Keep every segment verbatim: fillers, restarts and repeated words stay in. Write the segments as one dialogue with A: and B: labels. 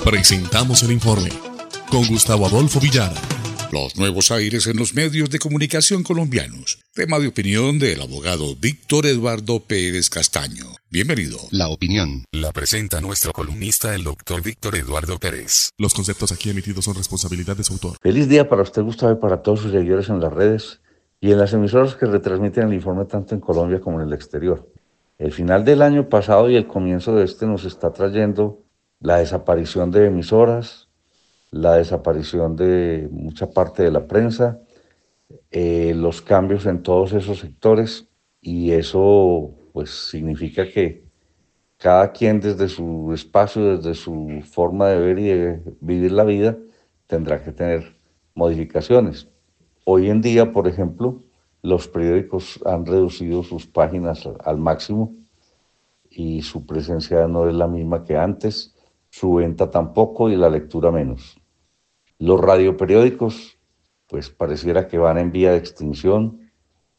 A: Presentamos el informe con Gustavo Adolfo Villar.
B: Los nuevos aires en los medios de comunicación colombianos. Tema de opinión del abogado Víctor Eduardo Pérez Castaño. Bienvenido.
C: La opinión
D: la presenta nuestro columnista, el doctor Víctor Eduardo Pérez.
A: Los conceptos aquí emitidos son responsabilidad de su autor.
E: Feliz día para usted, Gustavo, y para todos sus seguidores en las redes y en las emisoras que retransmiten el informe tanto en Colombia como en el exterior. El final del año pasado y el comienzo de este nos está trayendo la desaparición de emisoras, la desaparición de mucha parte de la prensa, eh, los cambios en todos esos sectores, y eso pues significa que cada quien desde su espacio, desde su forma de ver y de vivir la vida, tendrá que tener modificaciones. Hoy en día, por ejemplo, los periódicos han reducido sus páginas al máximo y su presencia no es la misma que antes, su venta tampoco y la lectura menos. Los radioperiódicos, pues pareciera que van en vía de extinción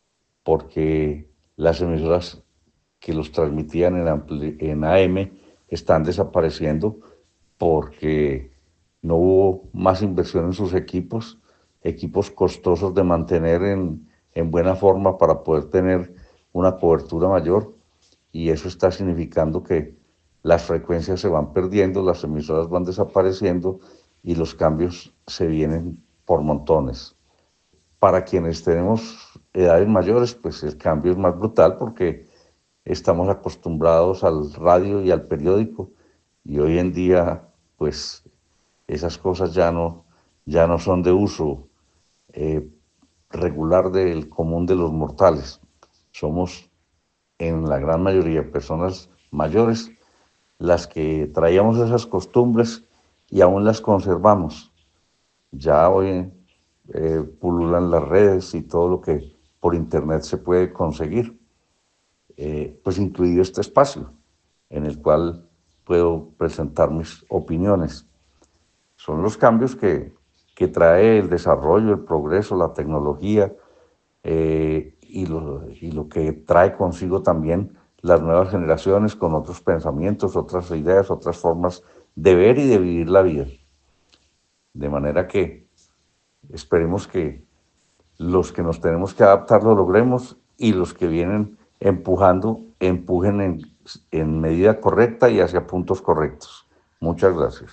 E: porque las emisoras que los transmitían en, ampli- en A M están desapareciendo porque no hubo más inversión en sus equipos, equipos costosos de mantener en, en buena forma para poder tener una cobertura mayor, y eso está significando que las frecuencias se van perdiendo, las emisoras van desapareciendo y los cambios se vienen por montones. Para quienes tenemos edades mayores, pues el cambio es más brutal porque estamos acostumbrados al radio y al periódico, y hoy en día pues esas cosas ya no, ya no son de uso eh, regular del común de los mortales. Somos en la gran mayoría personas mayores las que traíamos esas costumbres y aún las conservamos. Ya hoy eh, pululan las redes y todo lo que por internet se puede conseguir, eh, pues incluido este espacio en el cual puedo presentar mis opiniones. Son los cambios que, que trae el desarrollo, el progreso, la tecnología, eh, y, lo, y lo que trae consigo también las nuevas generaciones con otros pensamientos, otras ideas, otras formas de ver y de vivir la vida. De manera que esperemos que los que nos tenemos que adaptar lo logremos, y los que vienen empujando, empujen en, en medida correcta y hacia puntos correctos. Muchas gracias.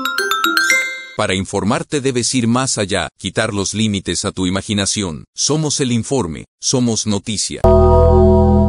D: Para informarte debes ir más allá, quitar los límites a tu imaginación. Somos el informe, somos noticia.